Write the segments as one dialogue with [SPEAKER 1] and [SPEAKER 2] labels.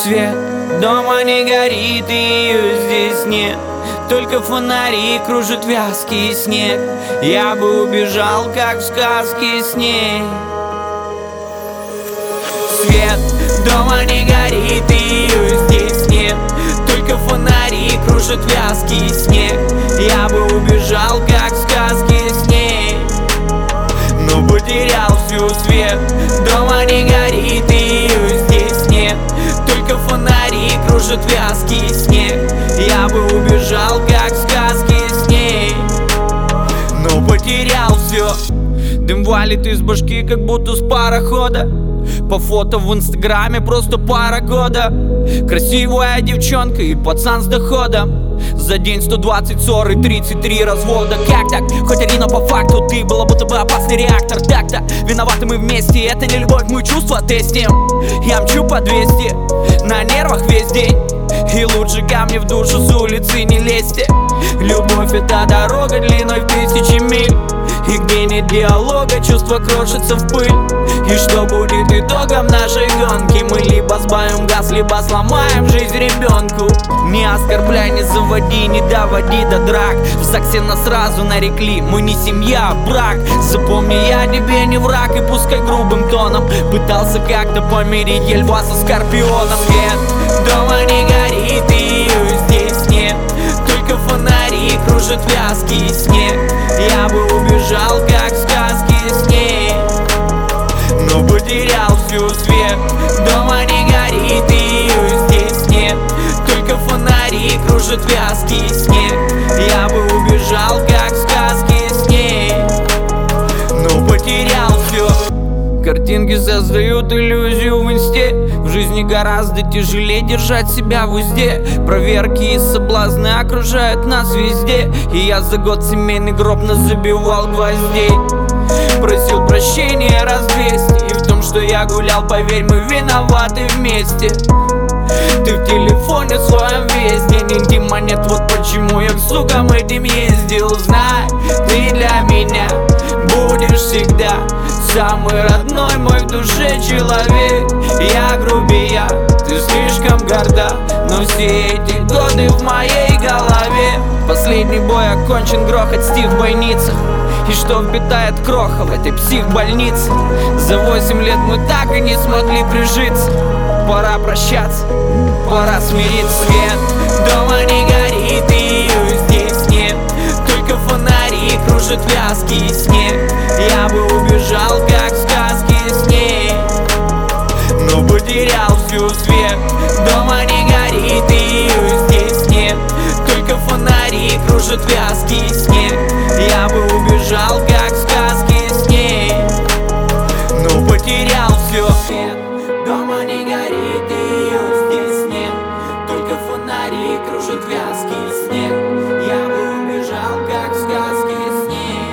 [SPEAKER 1] свет, дома не горит и ее здесь нет. Только фонари кружит вязкий снег. Я бы убежал, как в сказке с ней. Свет, дома не горит и ее здесь нет. Только фонари кружит вязкий снег. Я бы убежал, как в сказке с ней, но потерял всю свет. Дома не горит и ее здесь нет. Только фонари кружит вязкий снег. Я бы убежал, как в сказке с ней, но потерял все. Дым валит из башки, как будто с парохода. По фото в инстаграме просто пара года. Красивая девчонка и пацан с доходом. За день 120 ссор и 33 развода. Как так? Хоть Арина по факту ты была будто бы опасный реактор. Так-то виноваты мы вместе. Это не любовь, мы чувства тестим. Я мчу по 200 на нервах весь день. И лучше ко мне в душу с улицы не лезьте. Любовь — это дорога длиной в 1000 миль. И где нет диалога, чувства крошатся в пыль. И что будет итогом нашей гонки? Мы либо сбавим газ, либо сломаем жизнь ребенку. Не оскорбляй, не заводи, не доводи до драк. В ЗАГСе нас сразу нарекли, мы не семья, а брак. Запомни, я тебе не враг, и пускай грубым тоном пытался как-то помирить я льва со скорпионом. Свет, дома не горит и ее здесь нет. Только фонари кружит вязкий снег. Я бы убежал, как в сказке с ней, но потерял всю свет. Дома не горит и ее здесь нет. Только фонари кружит вязкий снег. Я бы убежал, как в сказке с ней, но потерял все. Картинки создают иллюзию в инсте. В жизни гораздо тяжелее держать себя в узде. Проверки и соблазны окружают нас везде. И я за год семейный гроб назабивал гвоздей. Просил прощения раз 200. И в том, что я гулял, поверь, мы виноваты вместе. Ты в телефоне своем весь день, интима нет, вот почему я к сукам этим ездил. Знай, ты для меня будешь всегда самый родной мой в душе человек. Я грубия, ты слишком горда, но все эти годы в моей голове. Последний бой окончен, грохот стих в бойницах. И что впитает кроха в этой психбольнице? За 8 лет мы так и не смогли прижиться. Пора прощаться, пора смириться. Свет, дома не горит и ее здесь нет. Только фонари кружит вязкий снег. Я бы убежал, как в сказке с ней, но потерял всю свет. Дома не горит и ее здесь нет. Только фонари кружит вязкий снег. Я бы убежал, как в сказке с ней, но потерял все. Дома не горит и ее здесь нет. Только фонари кружит вязкий снег. Я бы убежал, как в сказке с ней,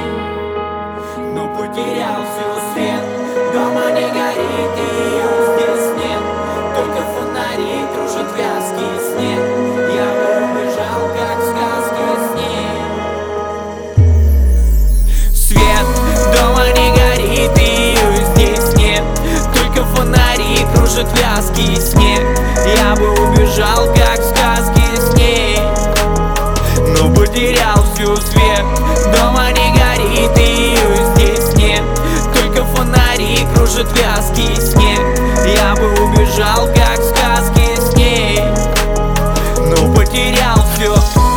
[SPEAKER 1] но потерял все. Свет, дома не горит и ее здесь нет. Только фонари кружит вязкий снег. Я бы убежал, как в сказке с ней. Свет, дома не горит и ее здесь нет. Только фонари кружит вязкий снег. Я бы убежал, как в сказке с ней, но потерял всю свет. Дома не горит и ее здесь нет. Только фонари кружит вязкий снег. Я бы убежал, как в сказке с ней, но потерял все.